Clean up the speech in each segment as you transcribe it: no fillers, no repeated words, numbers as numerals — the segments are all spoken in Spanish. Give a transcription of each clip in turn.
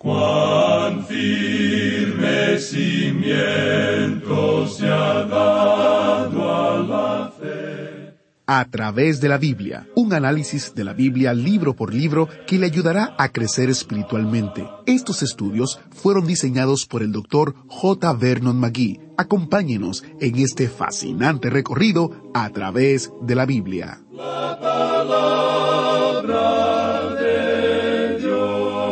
Cuán firme cimiento se ha dado a la fe. A través de la Biblia, un análisis de la Biblia libro por libro que le ayudará a crecer espiritualmente. Estos estudios fueron diseñados por el Dr. J. Vernon McGee. Acompáñenos en este fascinante recorrido a través de la Biblia. La palabra de Dios.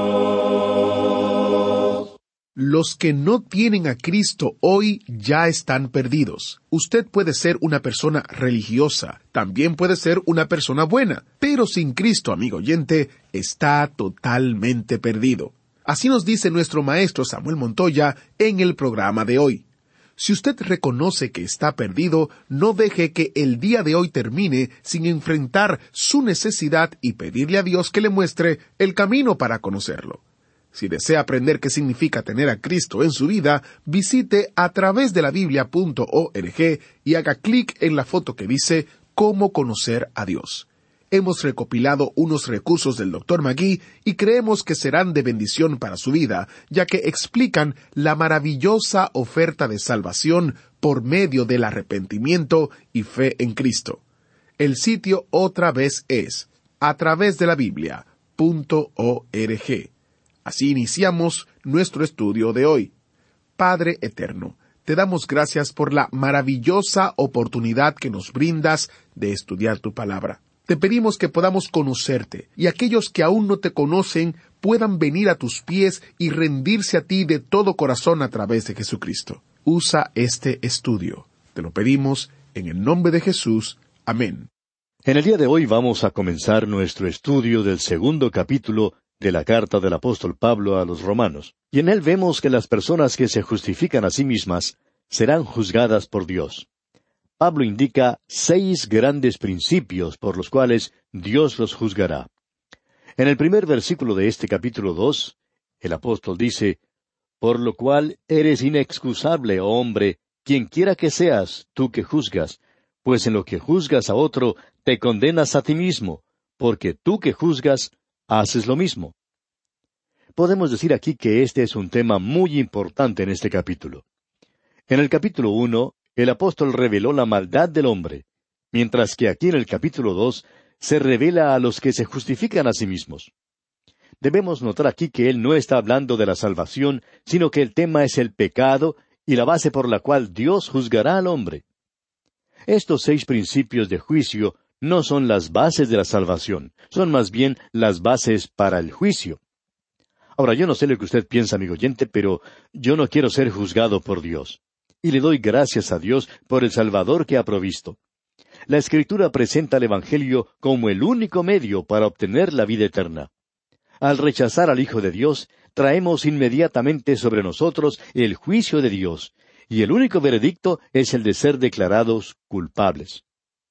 Los que no tienen a Cristo hoy ya están perdidos. Usted puede ser una persona religiosa, también puede ser una persona buena, pero sin Cristo, amigo oyente, está totalmente perdido. Así nos dice nuestro maestro Samuel Montoya en el programa de hoy. Si usted reconoce que está perdido, no deje que el día de hoy termine sin enfrentar su necesidad y pedirle a Dios que le muestre el camino para conocerlo. Si desea aprender qué significa tener a Cristo en su vida, visite a través de la biblia.org y haga clic en la foto que dice «Cómo conocer a Dios». Hemos recopilado unos recursos del Dr. McGee y creemos que serán de bendición para su vida, ya que explican la maravillosa oferta de salvación por medio del arrepentimiento y fe en Cristo. El sitio otra vez es a través de la biblia.org. Así iniciamos nuestro estudio de hoy. Padre eterno, te damos gracias por la maravillosa oportunidad que nos brindas de estudiar tu palabra. Te pedimos que podamos conocerte, y aquellos que aún no te conocen puedan venir a tus pies y rendirse a ti de todo corazón a través de Jesucristo. Usa este estudio. Te lo pedimos en el nombre de Jesús. Amén. En el día de hoy vamos a comenzar nuestro estudio del segundo capítulo de la carta del apóstol Pablo a los romanos. Y en él vemos que las personas que se justifican a sí mismas serán juzgadas por Dios. Pablo indica 6 grandes principios por los cuales Dios los juzgará. En el primer versículo de este capítulo 2, el apóstol dice, «Por lo cual eres inexcusable, oh hombre, quienquiera que seas, tú que juzgas, pues en lo que juzgas a otro, te condenas a ti mismo, porque tú que juzgas, haces lo mismo». Podemos decir aquí que este es un tema muy importante en este capítulo. En el capítulo 1, el apóstol reveló la maldad del hombre, mientras que aquí en el capítulo 2 se revela a los que se justifican a sí mismos. Debemos notar aquí que él no está hablando de la salvación, sino que el tema es el pecado y la base por la cual Dios juzgará al hombre. Estos 6 principios de juicio no son las bases de la salvación, son más bien las bases para el juicio. Ahora, yo no sé lo que usted piensa, amigo oyente, pero yo no quiero ser juzgado por Dios. Y le doy gracias a Dios por el Salvador que ha provisto. La Escritura presenta el Evangelio como el único medio para obtener la vida eterna. Al rechazar al Hijo de Dios, traemos inmediatamente sobre nosotros el juicio de Dios, y el único veredicto es el de ser declarados culpables.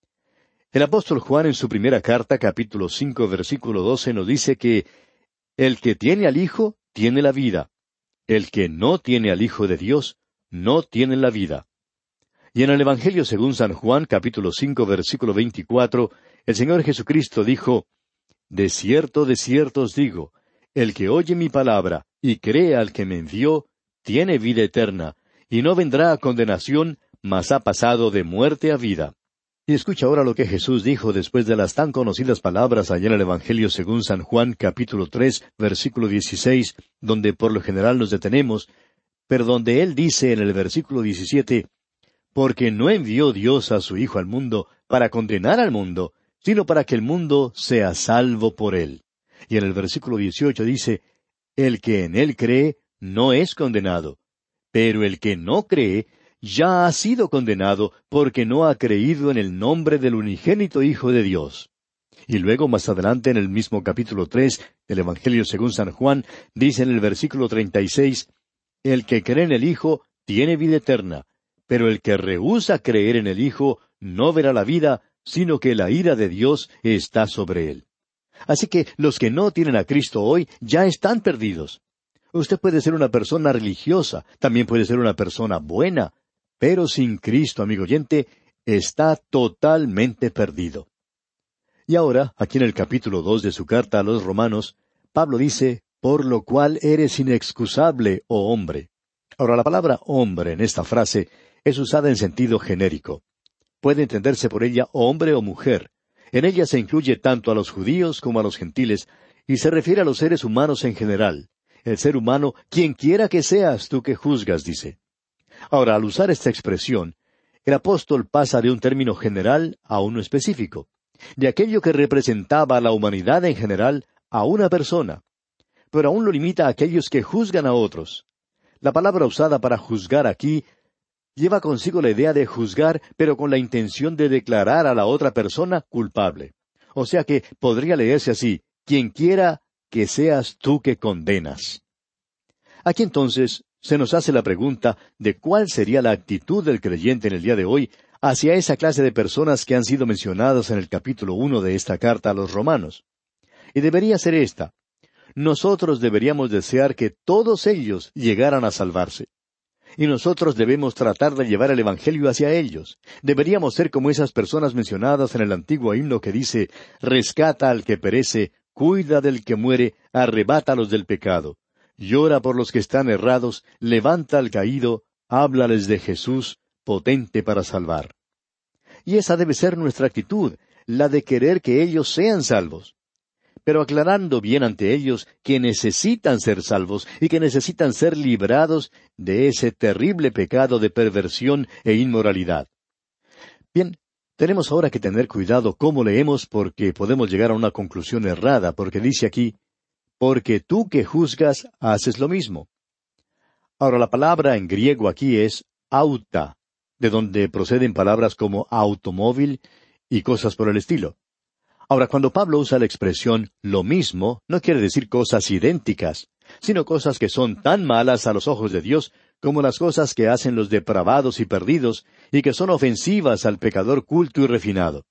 El apóstol Juan en su primera carta, capítulo 5, versículo 12, nos dice que el que tiene al Hijo, tiene la vida. El que no tiene al Hijo de Dios, no tiene la vida. Y en el Evangelio según San Juan, capítulo 5, versículo 24, el Señor Jesucristo dijo, de cierto os digo, el que oye mi palabra y cree al que me envió, tiene vida eterna, y no vendrá a condenación, mas ha pasado de muerte a vida». Y escucha ahora lo que Jesús dijo después de las tan conocidas palabras allá en el Evangelio según San Juan, capítulo 3, versículo 16, donde por lo general nos detenemos, pero donde Él dice en el versículo 17, «Porque no envió Dios a su Hijo al mundo para condenar al mundo, sino para que el mundo sea salvo por Él». Y en el versículo 18 dice, «El que en Él cree no es condenado, pero el que no cree ya ha sido condenado porque no ha creído en el nombre del unigénito Hijo de Dios». Y luego más adelante en el mismo capítulo 3 del Evangelio según San Juan, dice en el versículo 36, «El que cree en el Hijo tiene vida eterna, pero el que rehúsa creer en el Hijo no verá la vida, sino que la ira de Dios está sobre él». Así que los que no tienen a Cristo hoy ya están perdidos. Usted puede ser una persona religiosa, también puede ser una persona buena, pero sin Cristo, amigo oyente, está totalmente perdido. Y ahora, aquí en el capítulo 2 de su carta a los Romanos, Pablo dice, por lo cual eres inexcusable, oh hombre. Ahora, la palabra hombre en esta frase es usada en sentido genérico. Puede entenderse por ella hombre o mujer. En ella se incluye tanto a los judíos como a los gentiles, y se refiere a los seres humanos en general. El ser humano, quien quiera que seas tú que juzgas, dice. Ahora, al usar esta expresión, el apóstol pasa de un término general a uno específico, de aquello que representaba a la humanidad en general a una persona, pero aún lo limita a aquellos que juzgan a otros. La palabra usada para juzgar aquí lleva consigo la idea de juzgar, pero con la intención de declarar a la otra persona culpable. O sea que podría leerse así: quien quiera que seas tú que condenas. Aquí entonces se nos hace la pregunta de cuál sería la actitud del creyente en el día de hoy hacia esa clase de personas que han sido mencionadas en el capítulo 1 de esta carta a los Romanos. Y debería ser esta: nosotros deberíamos desear que todos ellos llegaran a salvarse. Y nosotros debemos tratar de llevar el Evangelio hacia ellos. Deberíamos ser como esas personas mencionadas en el antiguo himno que dice: rescata al que perece, cuida del que muere, arrebata a los del pecado. Llora por los que están errados, levanta al caído, háblales de Jesús, potente para salvar. Y esa debe ser nuestra actitud, la de querer que ellos sean salvos. Pero aclarando bien ante ellos que necesitan ser salvos y que necesitan ser librados de ese terrible pecado de perversión e inmoralidad. Bien, tenemos ahora que tener cuidado cómo leemos, porque podemos llegar a una conclusión errada, porque dice aquí: porque tú que juzgas haces lo mismo. Ahora, la palabra en griego aquí es auta, de donde proceden palabras como automóvil y cosas por el estilo. Ahora, cuando Pablo usa la expresión lo mismo, no quiere decir cosas idénticas, sino cosas que son tan malas a los ojos de Dios como las cosas que hacen los depravados y perdidos, y que son ofensivas al pecador culto y refinado.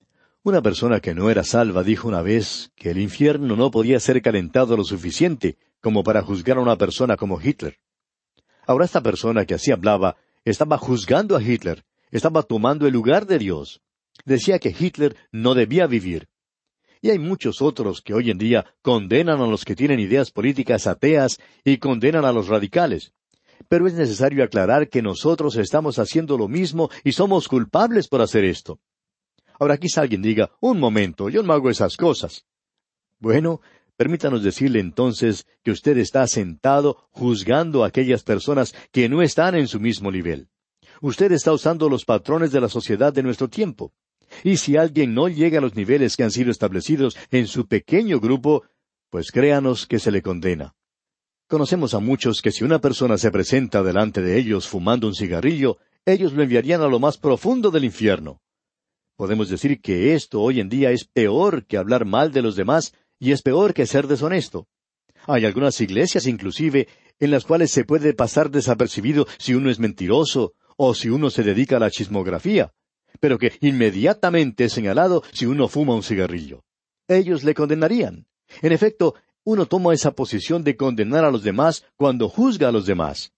Una persona que no era salva dijo una vez que el infierno no podía ser calentado lo suficiente como para juzgar a una persona como Hitler. Ahora, esta persona que así hablaba estaba juzgando a Hitler, estaba tomando el lugar de Dios. Decía que Hitler no debía vivir. Y hay muchos otros que hoy en día condenan a los que tienen ideas políticas ateas y condenan a los radicales. Pero es necesario aclarar que nosotros estamos haciendo lo mismo y somos culpables por hacer esto. Ahora quizá alguien diga: un momento, yo no hago esas cosas. Bueno, permítanos decirle entonces que usted está sentado juzgando a aquellas personas que no están en su mismo nivel. Usted está usando los patrones de la sociedad de nuestro tiempo. Y si alguien no llega a los niveles que han sido establecidos en su pequeño grupo, pues créanos que se le condena. Conocemos a muchos que si una persona se presenta delante de ellos fumando un cigarrillo, ellos lo enviarían a lo más profundo del infierno. Podemos decir que esto hoy en día es peor que hablar mal de los demás y es peor que ser deshonesto. Hay algunas iglesias inclusive en las cuales se puede pasar desapercibido si uno es mentiroso o si uno se dedica a la chismografía, pero que inmediatamente es señalado si uno fuma un cigarrillo. Ellos le condenarían. En efecto, uno toma esa posición de condenar a los demás cuando juzga a los demás.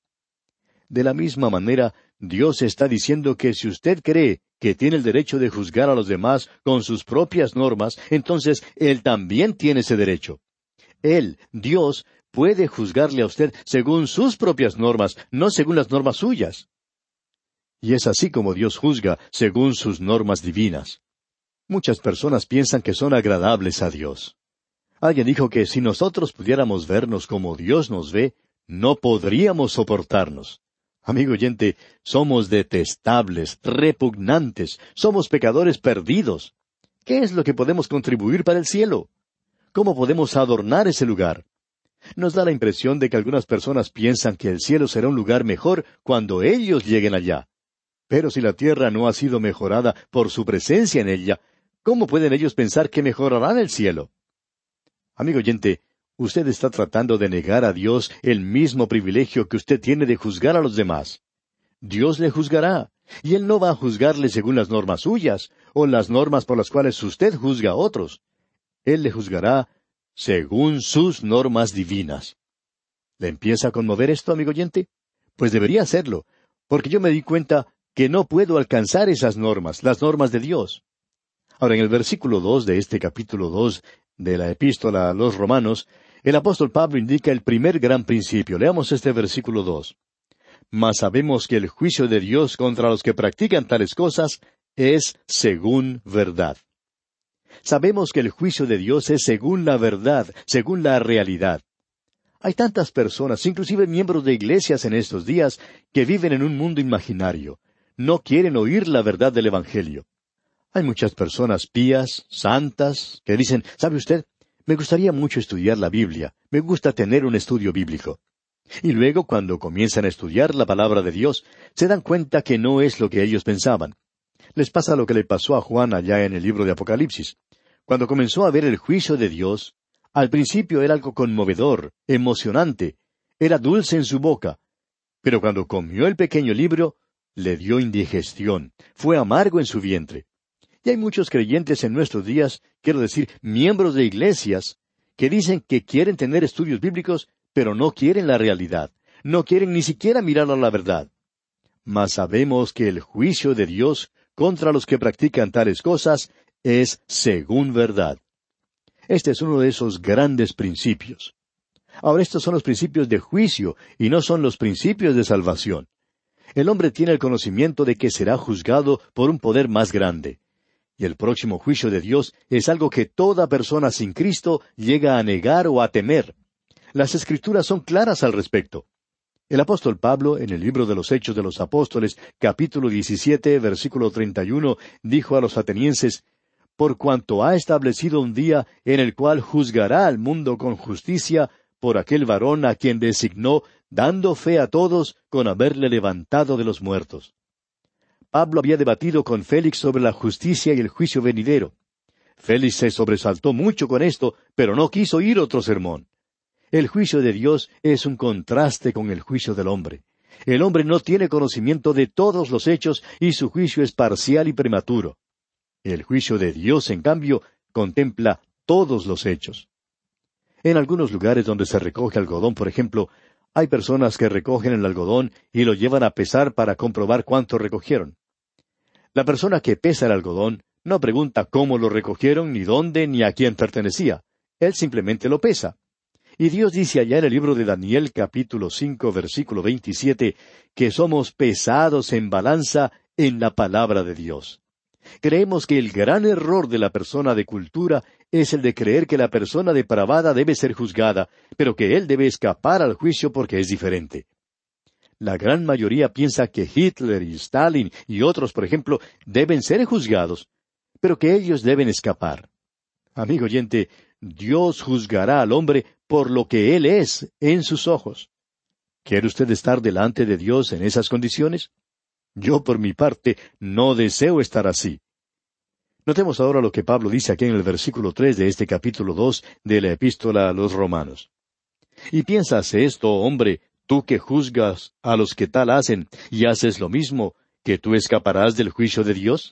De la misma manera, Dios está diciendo que si usted cree que tiene el derecho de juzgar a los demás con sus propias normas, entonces Él también tiene ese derecho. Él, Dios, puede juzgarle a usted según sus propias normas, no según las normas suyas. Y es así como Dios juzga, según sus normas divinas. Muchas personas piensan que son agradables a Dios. Alguien dijo que si nosotros pudiéramos vernos como Dios nos ve, no podríamos soportarnos. Amigo oyente, somos detestables, repugnantes, somos pecadores perdidos. ¿Qué es lo que podemos contribuir para el cielo? ¿Cómo podemos adornar ese lugar? Nos da la impresión de que algunas personas piensan que el cielo será un lugar mejor cuando ellos lleguen allá. Pero si la tierra no ha sido mejorada por su presencia en ella, ¿cómo pueden ellos pensar que mejorarán el cielo? Amigo oyente, usted está tratando de negar a Dios el mismo privilegio que usted tiene de juzgar a los demás. Dios le juzgará, y Él no va a juzgarle según las normas suyas, o las normas por las cuales usted juzga a otros. Él le juzgará según sus normas divinas. ¿Le empieza a conmover esto, amigo oyente? Pues debería hacerlo, porque yo me di cuenta que no puedo alcanzar esas normas, las normas de Dios. Ahora, en el versículo 2 de este capítulo 2 de la epístola a los Romanos, El apóstol Pablo indica el primer gran principio. Leamos este versículo 2. Mas sabemos que el juicio de Dios contra los que practican tales cosas es según verdad. Sabemos que el juicio de Dios es según la verdad, según la realidad. Hay tantas personas, inclusive miembros de iglesias en estos días, que viven en un mundo imaginario. No quieren oír la verdad del Evangelio. Hay muchas personas pías, santas, que dicen, ¿sabe usted? Me gustaría mucho estudiar la Biblia. Me gusta tener un estudio bíblico. Y luego, cuando comienzan a estudiar la palabra de Dios, se dan cuenta que no es lo que ellos pensaban. Les pasa lo que le pasó a Juan allá en el libro de Apocalipsis. Cuando comenzó a ver el juicio de Dios, al principio era algo conmovedor, emocionante, era dulce en su boca, pero cuando comió el pequeño libro, le dio indigestión, fue amargo en su vientre. Y hay muchos creyentes en nuestros días, quiero decir, miembros de iglesias, que dicen que quieren tener estudios bíblicos, pero no quieren la realidad, no quieren ni siquiera mirar a la verdad. Mas sabemos que el juicio de Dios contra los que practican tales cosas es según verdad. Este es uno de esos grandes principios. Ahora, estos son los principios de juicio y no son los principios de salvación. El hombre tiene el conocimiento de que será juzgado por un poder más grande. Y el próximo juicio de Dios es algo que toda persona sin Cristo llega a negar o a temer. Las Escrituras son claras al respecto. El apóstol Pablo, en el libro de los Hechos de los Apóstoles, capítulo 17, versículo 31, dijo a los atenienses, por cuanto ha establecido un día en el cual juzgará al mundo con justicia por aquel varón a quien designó, dando fe a todos con haberle levantado de los muertos. Pablo había debatido con Félix sobre la justicia y el juicio venidero. Félix se sobresaltó mucho con esto, pero no quiso oír otro sermón. El juicio de Dios es un contraste con el juicio del hombre. El hombre no tiene conocimiento de todos los hechos y su juicio es parcial y prematuro. El juicio de Dios, en cambio, contempla todos los hechos. En algunos lugares donde se recoge algodón, por ejemplo, hay personas que recogen el algodón y lo llevan a pesar para comprobar cuánto recogieron. La persona que pesa el algodón no pregunta cómo lo recogieron, ni dónde, ni a quién pertenecía. Él simplemente lo pesa. Y Dios dice allá en el libro de Daniel, capítulo 5, versículo 27, que somos pesados en balanza en la palabra de Dios. Creemos que el gran error de la persona de cultura es el de creer que la persona depravada debe ser juzgada, pero que él debe escapar al juicio porque es diferente. La gran mayoría piensa que Hitler y Stalin y otros, por ejemplo, deben ser juzgados, pero que ellos deben escapar. Amigo oyente, Dios juzgará al hombre por lo que él es en sus ojos. ¿Quiere usted estar delante de Dios en esas condiciones? Yo, por mi parte, no deseo estar así. Notemos ahora lo que Pablo dice aquí en el versículo 3 de este capítulo 2 de la Epístola a los Romanos. Y piensas esto, hombre, tú que juzgas a los que tal hacen y haces lo mismo, ¿que tú escaparás del juicio de Dios?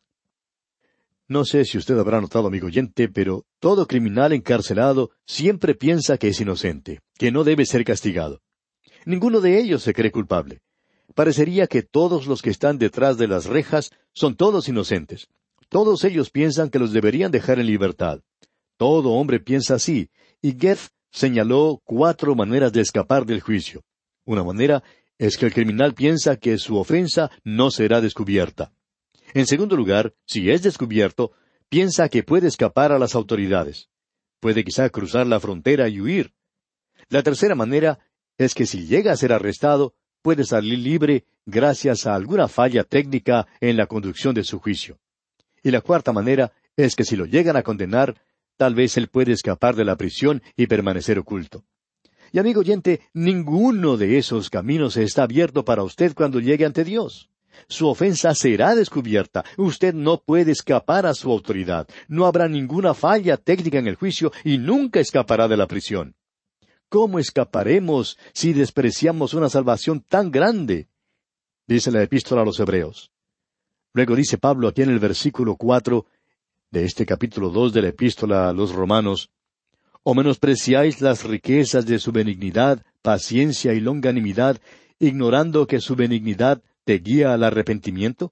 No sé si usted habrá notado, amigo oyente, pero todo criminal encarcelado siempre piensa que es inocente, que no debe ser castigado. Ninguno de ellos se cree culpable. Parecería que todos los que están detrás de las rejas son todos inocentes. Todos ellos piensan que los deberían dejar en libertad. Todo hombre piensa así, y Goethe señaló 4 maneras de escapar del juicio. Una manera es que el criminal piensa que su ofensa no será descubierta. En segundo lugar, si es descubierto, piensa que puede escapar a las autoridades. Puede quizá cruzar la frontera y huir. La tercera manera es que si llega a ser arrestado, puede salir libre gracias a alguna falla técnica en la conducción de su juicio. Y la cuarta manera es que si lo llegan a condenar, tal vez él puede escapar de la prisión y permanecer oculto. Y amigo oyente, ninguno de esos caminos está abierto para usted cuando llegue ante Dios. Su ofensa será descubierta. Usted no puede escapar a su autoridad. No habrá ninguna falla técnica en el juicio y nunca escapará de la prisión. ¿Cómo escaparemos si despreciamos una salvación tan grande? Dice la Epístola a los Hebreos. Luego dice Pablo aquí en el versículo 4 de este capítulo 2 de la Epístola a los Romanos, ¿o menospreciáis las riquezas de su benignidad, paciencia y longanimidad, ignorando que su benignidad te guía al arrepentimiento?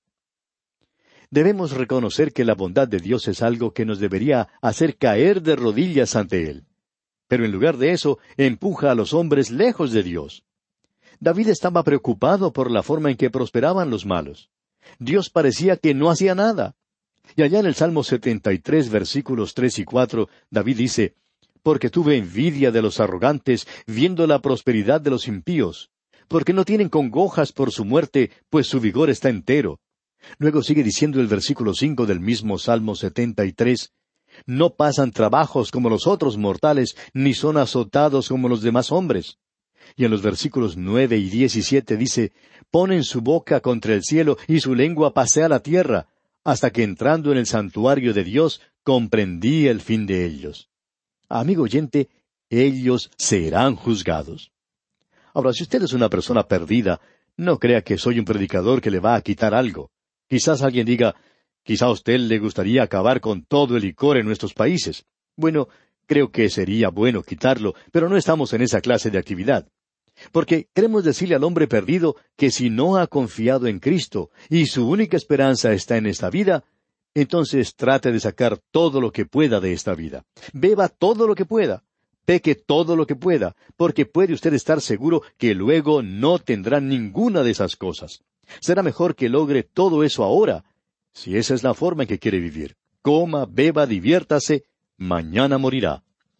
Debemos reconocer que la bondad de Dios es algo que nos debería hacer caer de rodillas ante Él. pero en lugar de eso, empuja a los hombres lejos de Dios. David estaba preocupado por la forma en que prosperaban los malos. Dios parecía que no hacía nada. Y allá en el Salmo 73, versículos 3 y 4, David dice, «Porque tuve envidia de los arrogantes, viendo la prosperidad de los impíos, porque no tienen congojas por su muerte, pues su vigor está entero». Luego sigue diciendo el versículo 5 del mismo Salmo 73, «No pasan trabajos como los otros mortales, ni son azotados como los demás hombres». Y en los versículos 9 y 17 dice, «Ponen su boca contra el cielo, y su lengua pasea la tierra, hasta que entrando en el santuario de Dios, comprendí el fin de ellos». Amigo oyente, ellos serán juzgados. Ahora, si usted es una persona perdida, no crea que soy un predicador que le va a quitar algo. Quizás alguien diga, quizá a usted le gustaría acabar con todo el licor en nuestros países. Bueno, creo que sería bueno quitarlo, pero no estamos en esa clase de actividad. Porque queremos decirle al hombre perdido que si no ha confiado en Cristo y su única esperanza está en esta vida, entonces trate de sacar todo lo que pueda de esta vida. Beba todo lo que pueda. Peque todo lo que pueda, porque puede usted estar seguro que luego no tendrá ninguna de esas cosas. Será mejor que logre todo eso ahora, si esa es la forma en que quiere vivir. Coma, beba, diviértase, mañana morirá.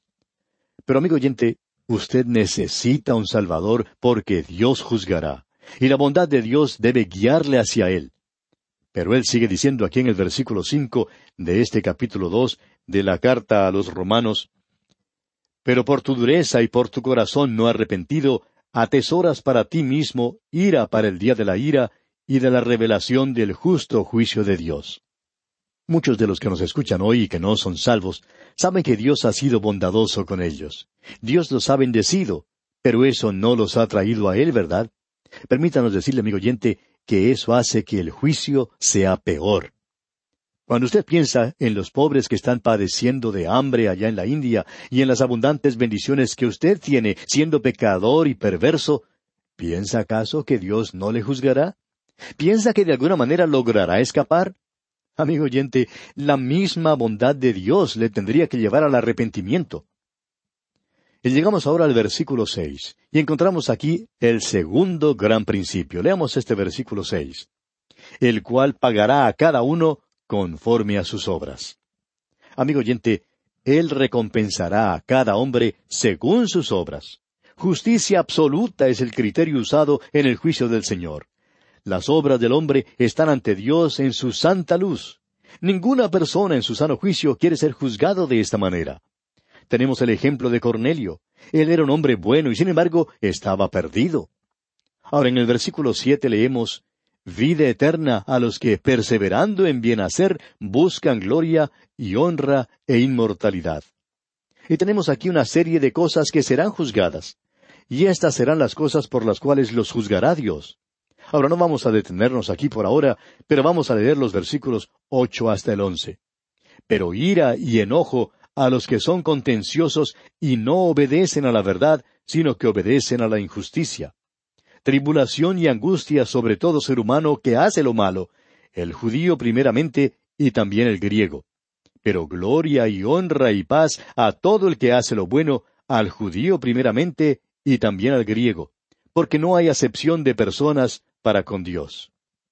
Pero amigo oyente, usted necesita un Salvador porque Dios juzgará, y la bondad de Dios debe guiarle hacia Él. Pero Él sigue diciendo aquí en el versículo 5 de este capítulo 2 de la carta a los Romanos, «Pero por tu dureza y por tu corazón no arrepentido, atesoras para ti mismo ira para el día de la ira y de la revelación del justo juicio de Dios». Muchos de los que nos escuchan hoy y que no son salvos, saben que Dios ha sido bondadoso con ellos. Dios los ha bendecido, pero eso no los ha traído a Él, ¿verdad? Permítanos decirle, amigo oyente, que eso hace que el juicio sea peor. Cuando usted piensa en los pobres que están padeciendo de hambre allá en la India y en las abundantes bendiciones que usted tiene siendo pecador y perverso, ¿piensa acaso que Dios no le juzgará? ¿Piensa que de alguna manera logrará escapar? Amigo oyente, la misma bondad de Dios le tendría que llevar al arrepentimiento. Y llegamos ahora al versículo 6, y encontramos aquí el segundo gran principio. Leamos este versículo 6. «El cual pagará a cada uno conforme a sus obras». Amigo oyente, Él recompensará a cada hombre según sus obras. Justicia absoluta es el criterio usado en el juicio del Señor. Las obras del hombre están ante Dios en su santa luz. Ninguna persona en su sano juicio quiere ser juzgado de esta manera. Tenemos el ejemplo de Cornelio. Él era un hombre bueno y sin embargo estaba perdido. Ahora en el versículo 7 leemos, «Vida eterna a los que, perseverando en bien hacer, buscan gloria y honra e inmortalidad». Y tenemos aquí una serie de cosas que serán juzgadas. Y estas serán las cosas por las cuales los juzgará Dios. Ahora no vamos a detenernos aquí por ahora, pero vamos a leer los versículos 8 hasta el 11. «Pero ira y enojo a los que son contenciosos y no obedecen a la verdad, sino que obedecen a la injusticia. Tribulación y angustia sobre todo ser humano que hace lo malo, el judío primeramente y también el griego. Pero gloria y honra y paz a todo el que hace lo bueno, al judío primeramente y también al griego, porque no hay acepción de personas para con Dios».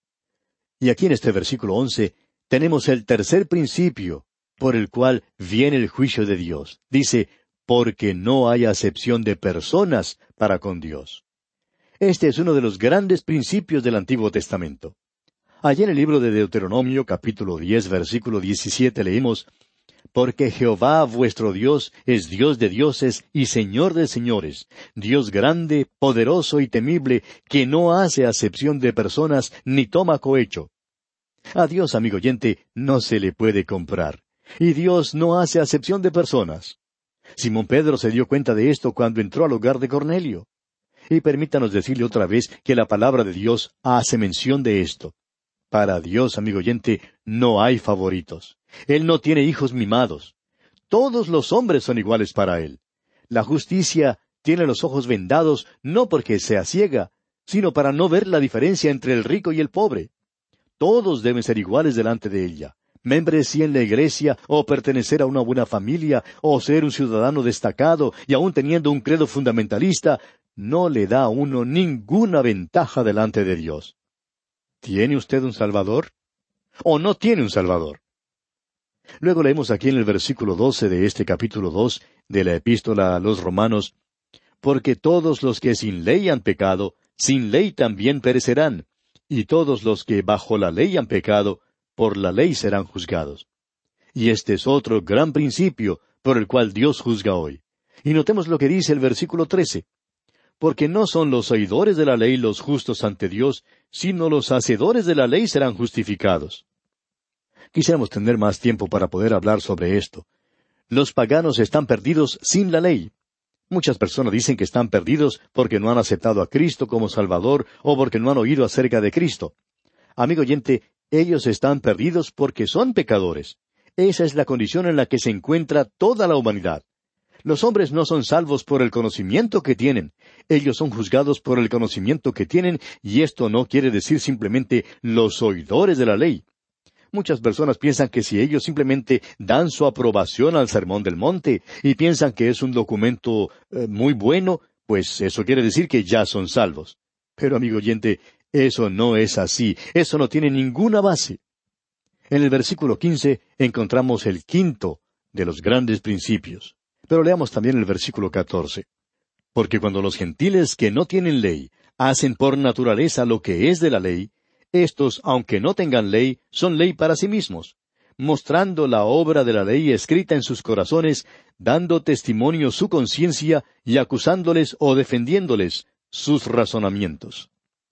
Y aquí en este versículo 11 tenemos el tercer principio por el cual viene el juicio de Dios. Dice, porque no hay acepción de personas para con Dios. Este es uno de los grandes principios del Antiguo Testamento. Allá en el libro de Deuteronomio, capítulo 10, versículo 17, leemos, «Porque Jehová vuestro Dios es Dios de dioses y Señor de señores, Dios grande, poderoso y temible, que no hace acepción de personas ni toma cohecho». A Dios, amigo oyente, no se le puede comprar. Y Dios no hace acepción de personas. Simón Pedro se dio cuenta de esto cuando entró al hogar de Cornelio. Y permítanos decirle otra vez que la palabra de Dios hace mención de esto. Para Dios, amigo oyente, no hay favoritos. Él no tiene hijos mimados. Todos los hombres son iguales para Él. La justicia tiene los ojos vendados no porque sea ciega, sino para no ver la diferencia entre el rico y el pobre. Todos deben ser iguales delante de ella. membresía en la iglesia, o pertenecer a una buena familia, o ser un ciudadano destacado, y aun teniendo un credo fundamentalista, no le da a uno ninguna ventaja delante de Dios. ¿Tiene usted un Salvador? ¿O no tiene un Salvador? Luego leemos aquí en el versículo 12 de este capítulo 2 de la Epístola a los Romanos: porque todos los que sin ley han pecado, sin ley también perecerán, y todos los que bajo la ley han pecado, por la ley serán juzgados. Y este es otro gran principio por el cual Dios juzga hoy. Y notemos lo que dice el versículo 13. Porque no son los oidores de la ley los justos ante Dios, sino los hacedores de la ley serán justificados. Quisiéramos tener más tiempo para poder hablar sobre esto. Los paganos están perdidos sin la ley. Muchas personas dicen que están perdidos porque no han aceptado a Cristo como Salvador o porque no han oído acerca de Cristo. Amigo oyente, ellos están perdidos porque son pecadores. Esa es la condición en la que se encuentra toda la humanidad. Los hombres no son salvos por el conocimiento que tienen. Ellos son juzgados por el conocimiento que tienen, y esto no quiere decir simplemente los oidores de la ley. Muchas personas piensan que si ellos simplemente dan su aprobación al Sermón del Monte y piensan que es un documento muy bueno, pues eso quiere decir que ya son salvos. Pero, amigo oyente, eso no es así. Eso no tiene ninguna base. En el versículo 15 encontramos el quinto de los grandes principios. Pero leamos también el versículo 14. Porque cuando los gentiles que no tienen ley hacen por naturaleza lo que es de la ley, estos, aunque no tengan ley, son ley para sí mismos, mostrando la obra de la ley escrita en sus corazones, dando testimonio su conciencia y acusándoles o defendiéndoles sus razonamientos.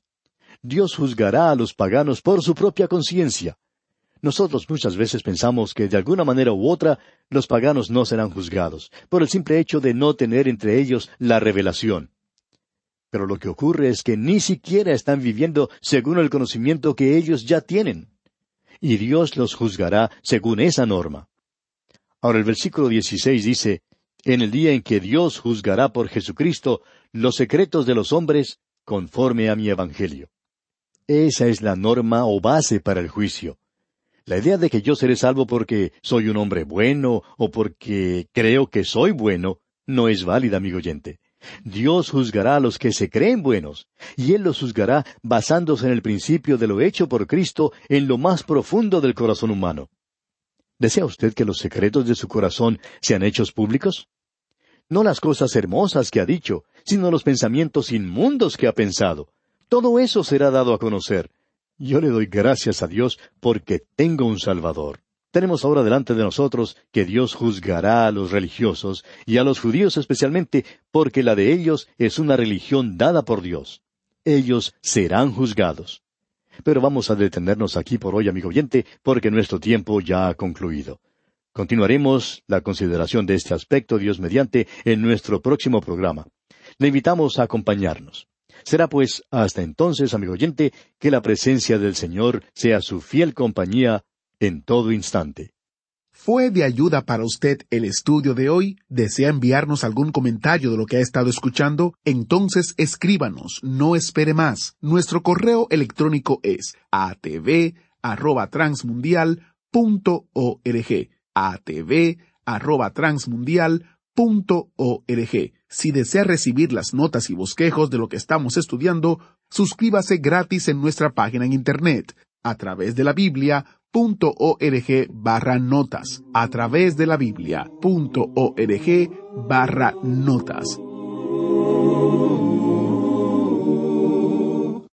Dios juzgará a los paganos por su propia conciencia. Nosotros muchas veces pensamos que de alguna manera u otra los paganos no serán juzgados, por el simple hecho de no tener entre ellos la revelación. Pero lo que ocurre es que ni siquiera están viviendo según el conocimiento que ellos ya tienen. Y Dios los juzgará según esa norma. Ahora el versículo 16 dice: en el día en que Dios juzgará por Jesucristo los secretos de los hombres conforme a mi evangelio. Esa es la norma o base para el juicio. La idea de que yo seré salvo porque soy un hombre bueno o porque creo que soy bueno no es válida, amigo oyente. Dios juzgará a los que se creen buenos, y Él los juzgará basándose en el principio de lo hecho por Cristo en lo más profundo del corazón humano. ¿Desea usted que los secretos de su corazón sean hechos públicos? No las cosas hermosas que ha dicho, sino los pensamientos inmundos que ha pensado. Todo eso será dado a conocer. Yo le doy gracias a Dios porque tengo un Salvador. Tenemos ahora delante de nosotros que Dios juzgará a los religiosos, y a los judíos especialmente, porque la de ellos es una religión dada por Dios. Ellos serán juzgados. Pero vamos a detenernos aquí por hoy, amigo oyente, porque nuestro tiempo ya ha concluido. Continuaremos la consideración de este aspecto, Dios mediante, en nuestro próximo programa. Le invitamos a acompañarnos. Será pues hasta entonces, amigo oyente, que la presencia del Señor sea su fiel compañía en todo instante. ¿Fue de ayuda para usted el estudio de hoy? ¿Desea enviarnos algún comentario de lo que ha estado escuchando? Entonces escríbanos, no espere más. Nuestro correo electrónico es atv@transmundial.org. atv@transmundial.org. Si desea recibir las notas y bosquejos de lo que estamos estudiando, suscríbase gratis en nuestra página en Internet, a través de la Biblia.org/notas, a través de la Biblia.org/notas.